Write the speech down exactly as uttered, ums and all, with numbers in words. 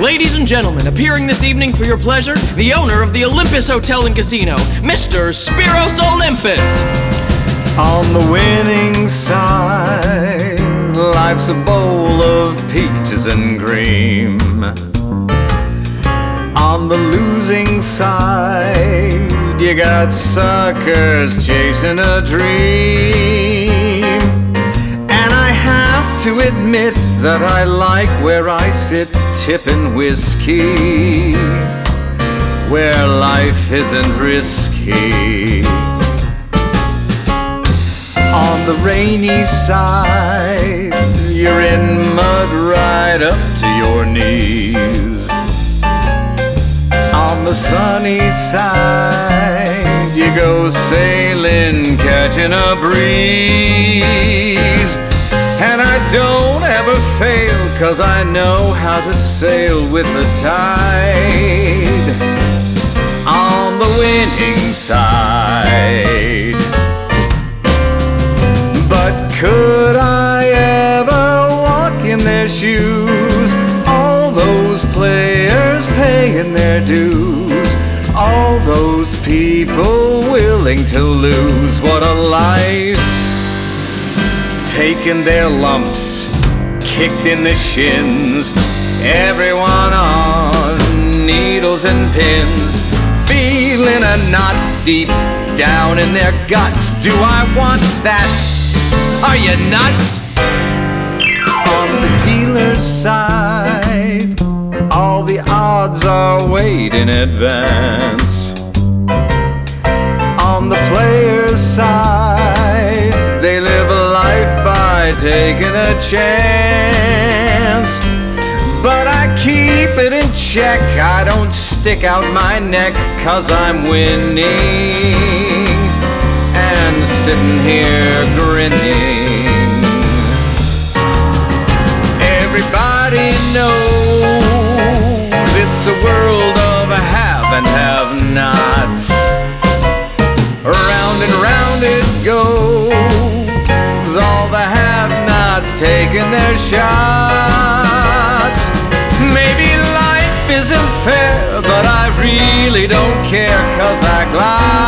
Ladies and gentlemen, appearing this evening for your pleasure, the owner of the Olympus Hotel and Casino, Mister Spiros Olympus. On the winning side, life's a bowl of peaches and cream. On the losing side, you got suckers chasing a dream. And I have to admit that I like where I sit tipping whiskey, where life isn't risky. On the rainy side, you're in mud right up to your knees. On the sunny side, you go sailing, catching a breeze. And I don't ever fail, 'cause I know how to sail with the tide. On the winning side. But could I ever walk in their shoes? All those players paying their dues, all those people willing to lose. What a life, taking their lumps, kicked in the shins, everyone on needles and pins, feeling a knot deep down in their guts. Do I want that? Are you nuts? On the dealer's side, all the odds are weighed in advance. On the player's side, they live a life by taking a chance. But I keep it in check, I don't stick out my neck, 'cause I'm winning and sitting here grinning. Everybody knows it's a world of have and have-nots. Round and round it goes, all the have-nots taking their shots. Maybe life isn't fair, but I really don't care, 'cause I glide